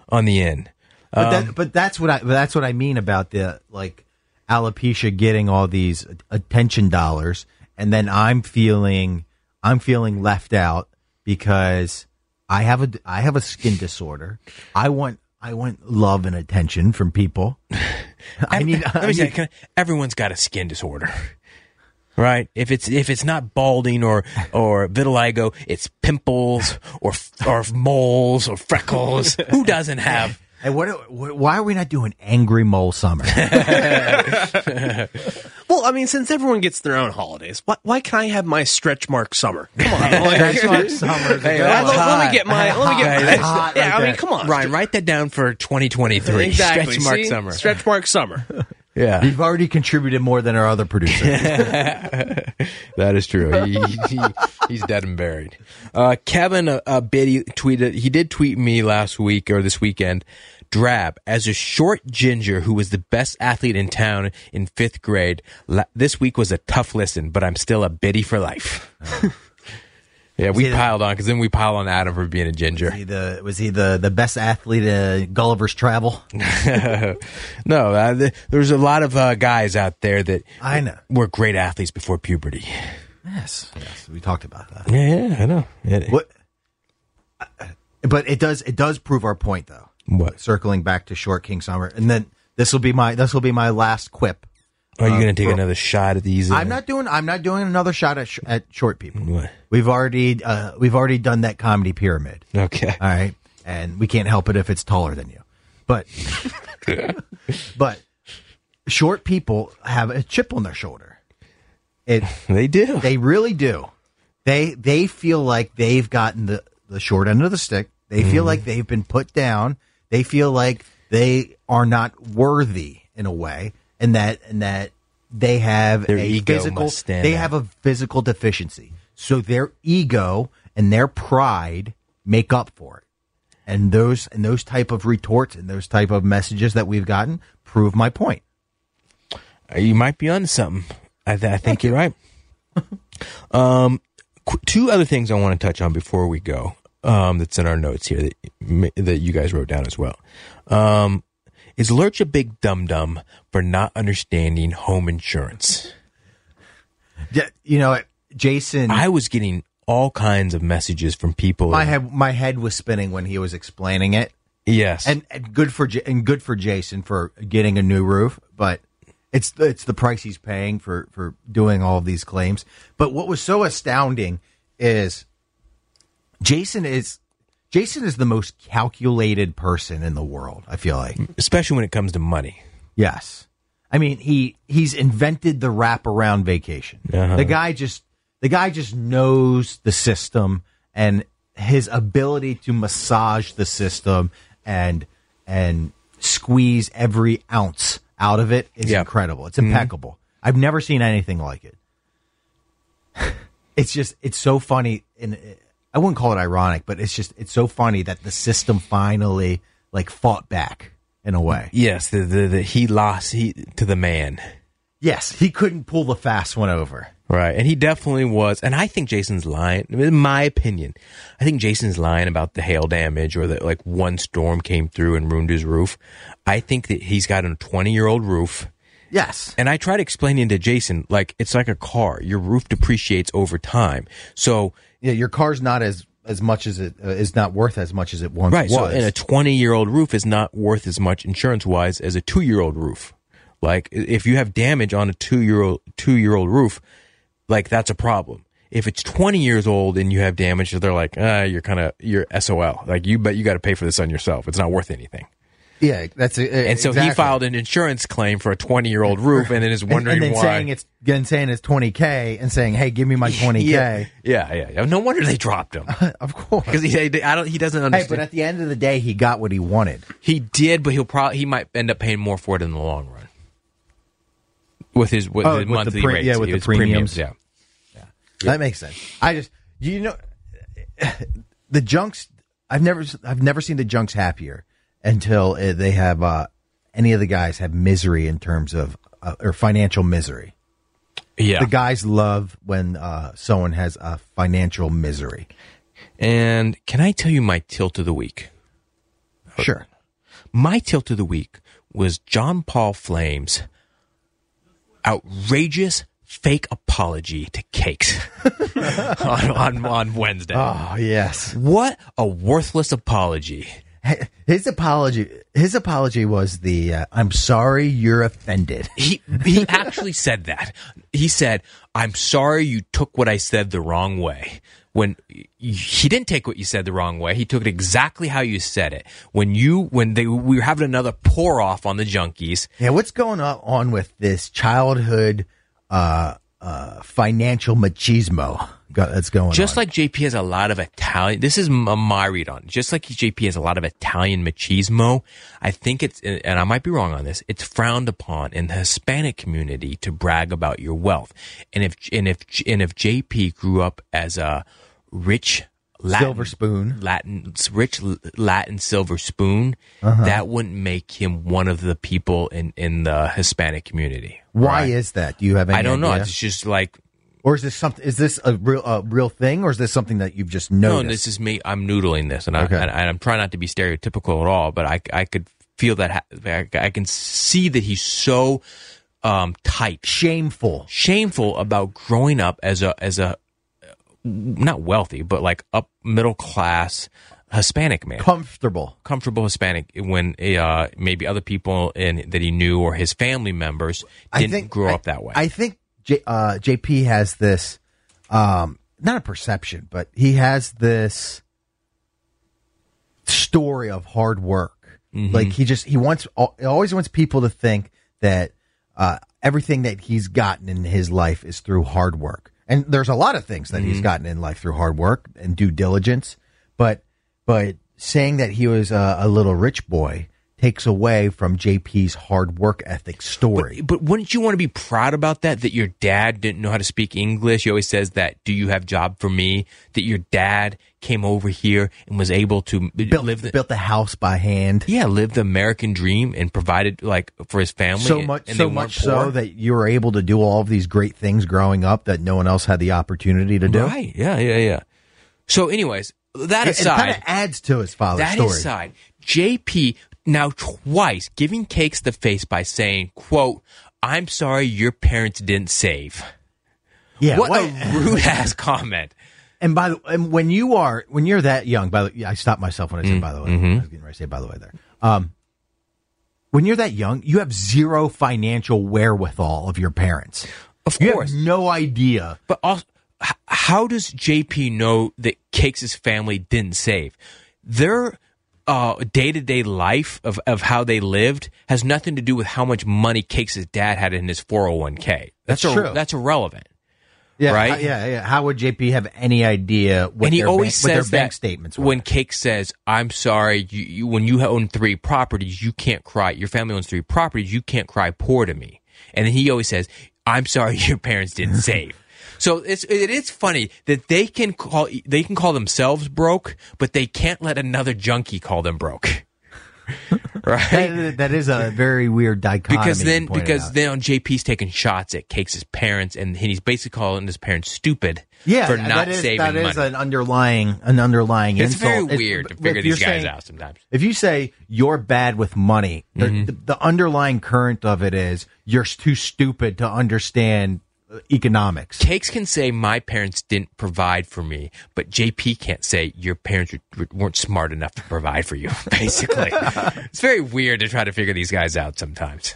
on the end. But that's what I mean about the like alopecia getting all these attention dollars, and then I'm feeling left out because I have a skin disorder. I want love and attention from people. Everyone's got a skin disorder. Right. If it's not balding or vitiligo, it's pimples or moles or freckles. Who doesn't have? Hey, why are we not doing Angry Mole Summer? Well, I mean, since everyone gets their own holidays, why can't I have my stretch mark summer? Come on, Stretch mark summer. Hey, let me get my. hot Yeah, right I mean, there. come on, Ryan, write that down for 2023. Exactly. Stretch mark See? summer. Stretch mark summer. Yeah, You've already contributed more than our other producers. that is true. He's dead and buried. Kevin Biddy tweeted. He did tweet me last week or this weekend. Drab, as a short ginger who was the best athlete in town in 5th grade, this week was a tough listen, but I'm still a Biddy for life. Yeah, we piled on because then we piled on Adam for being a ginger. Was he the best athlete at Gulliver's Travel? No, there's a lot of guys out there that I know were great athletes before puberty. Yes, we talked about that. Yeah, I know. What? But it does prove our point, though. What? Circling back to Short King Summer, and then this will be my last quip. Are you going to take another shot at these? I'm not doing another shot at short people. What? We've already done that comedy pyramid. Okay. All right, and we can't help it if it's taller than you. But short people have a chip on their shoulder. They do. They really do. They feel like they've gotten the short end of the stick. They feel like they've been put down. They feel like they are not worthy in a way, and that they have Their ego must stand out. have a physical deficiency. So their ego and their pride make up for it. And those type of retorts and those type of messages that we've gotten prove my point. You might be onto something. I think you're right. Two other things I want to touch on before we go. That's in our notes here that you guys wrote down as well. Is Lurch a big dum-dum for not understanding home insurance? Yeah, you know, Jason, I was getting all kinds of messages from people. my head was spinning when he was explaining it. Yes, And good for Jason for getting a new roof, but it's the price he's paying for doing all of these claims. But what was so astounding is Jason is the most calculated person in the world, I feel like. especially when it comes to money. Yes. I mean, he's invented the wraparound vacation. Uh-huh. The guy just knows the system, and his ability to massage the system and squeeze every ounce out of it is incredible. It's impeccable. I've never seen anything like it. It's so funny, and I wouldn't call it ironic, but it's so funny that the system finally fought back in a way. Yes, he lost to the man. Yes, he couldn't pull the fast one over. Right, and he definitely was. And I think Jason's lying. In my opinion, I think Jason's lying about the hail damage or that one storm came through and ruined his roof. I think that he's got a 20-year-old roof. Yes. And I tried explaining to Jason, it's like a car. Your roof depreciates over time. So yeah, your car's not as much as it is not worth as much as it once right, was. so and a 20-year-old roof is not worth as much insurance-wise as a 2-year-old roof. If you have damage on a 2-year-old roof, that's a problem. If it's 20 years old and you have damage, they're like, you're SOL. You got to pay for this on yourself. It's not worth anything. Yeah, that's it. And so he filed an insurance claim for a 20-year-old roof, and then is wondering and then why. saying it's $20K and saying, "Hey, give me my $20K." Yeah. No wonder they dropped him. Of course, because he doesn't understand. Hey, but at the end of the day, he got what he wanted. He did, but he might end up paying more for it in the long run. With his monthly rates, yeah, with the premiums. Yeah, that makes sense. The Junks. I've never seen the Junks happier until they have any of the guys have misery in terms of or financial misery. Yeah, the guys love when someone has a financial misery. And can I tell you my tilt of the week? Sure. My tilt of the week was John Paul Flame's outrageous fake apology to Cakes on Wednesday. Oh, yes. What a worthless apology. His apology was the I'm sorry you're offended. He actually said that. He said, I'm sorry you took what I said the wrong way. When he didn't take what you said the wrong way, he took it exactly how you said it. We were having another pour off on the Junkies. Yeah, what's going on with this childhood financial machismo that's going on? Just like JP has a lot of Italian, this is my read on it. Just like JP has a lot of Italian machismo, I think it's, and I might be wrong on this, it's frowned upon in the Hispanic community to brag about your wealth. And if JP grew up as a rich Latin silver spoon, rich Latin silver spoon, that wouldn't make him one of the people in the Hispanic community. Why right? is that? Do you have any I don't know. idea? It's just like, or is this something? Is this a real thing, or is this something that you've just noticed? no, this is me. I'm noodling this, and Okay. I'm trying not to be stereotypical at all, but I could feel that. I can see that he's so tight, Shameful about growing up as a not wealthy, but like up middle class Hispanic man, comfortable Hispanic, when maybe other people that he knew or his family members didn't grow up that way. I think JP has this, not a perception, but he has this story of hard work. Mm-hmm. Like he always wants people to think that everything that he's gotten in his life is through hard work. And there's a lot of things that he's gotten in life through hard work and due diligence, but saying that he was a little rich boy takes away from JP's hard work ethic story. But wouldn't you want to be proud about that your dad didn't know how to speak English? He always says that, do you have job for me? That your dad came over here and was able to built the house by hand. Yeah, live the American dream and provided like for his family. So much so that you were able to do all of these great things growing up that no one else had the opportunity to do. Right, yeah. So anyways, that aside. It kind of adds to his father's story. That aside, JP now twice giving Cakes the face by saying, quote, I'm sorry your parents didn't save. Yeah, what a rude ass comment. And when you're that young, I stopped myself when I said by the way. I was getting ready to say by the way there. When you're that young, you have zero financial wherewithal of your parents. Of you course. have no idea. But also, how does JP know that Cakes' family didn't save? Their day-to-day life of how they lived has nothing to do with how much money Cakes' dad had in his 401k. That's true. That's irrelevant. Yeah, right? Yeah. How would JP have any idea what their bank statements were? When Cakes says, I'm sorry, when you own 3 properties, you can't cry. Your family owns 3 properties, you can't cry poor to me. And then he always says, I'm sorry your parents didn't save. So it is funny that they can call themselves broke, but they can't let another junkie call them broke. Right? That is a very weird dichotomy. Because then JP's taking shots at Cakes' parents, and he's basically calling his parents stupid for not saving money. That is an underlying insult. It's very weird to figure these guys out sometimes. If you say you're bad with money, the underlying current of it is you're too stupid to understand economics. Cakes can say my parents didn't provide for me, but JP can't say your parents weren't smart enough to provide for you, basically. It's very weird to try to figure these guys out sometimes.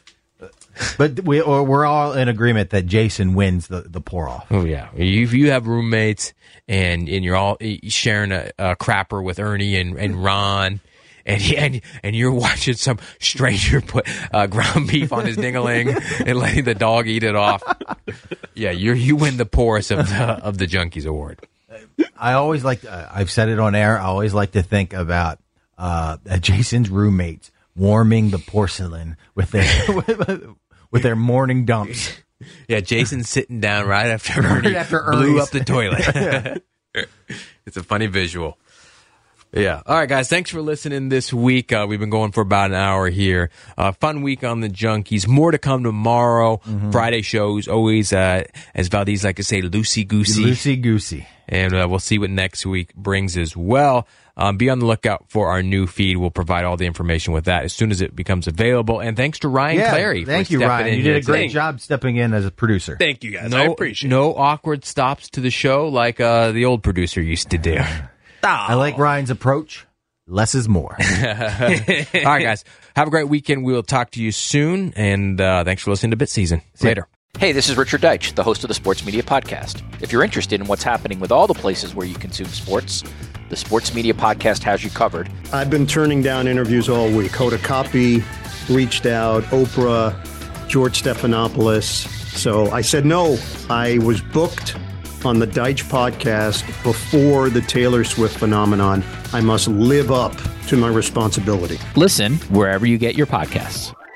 But we're all in agreement that Jason wins the pour-off. Oh, yeah. If you have roommates and you're all sharing a crapper with Ernie and Ron, and you're watching some stranger put ground beef on his ding-a-ling and letting the dog eat it off. Yeah, you win the porous of the Junkies Award. I always like I've said it on air. I always like to think about Jason's roommates warming the porcelain with their morning dumps. Yeah, Jason's sitting down right after Ernie blew up the toilet. It's a funny visual. Yeah. All right, guys. Thanks for listening this week. We've been going for about an hour here. Fun week on the Junkies. More to come tomorrow. Friday shows always, as Valdez like to say, loosey-goosey. Loosey-goosey. And we'll see what next week brings as well. Be on the lookout for our new feed. We'll provide all the information with that as soon as it becomes available. And thanks to Ryan Clary. Thank you, Ryan. You did a great job stepping in as a producer. Thank you, guys. I appreciate it. No awkward stops to the show like the old producer used to do. I like Ryan's approach. Less is more. All right, guys. Have a great weekend. We'll talk to you soon. And thanks for listening to Bit Season. Later. Hey, this is Richard Deitch, the host of the Sports Media Podcast. If you're interested in what's happening with all the places where you consume sports, the Sports Media Podcast has you covered. I've been turning down interviews all week. Hoda Kotb reached out, Oprah, George Stephanopoulos. So I said no. I was booked on the Deitch podcast before the Taylor Swift phenomenon. I must live up to my responsibility. Listen wherever you get your podcasts.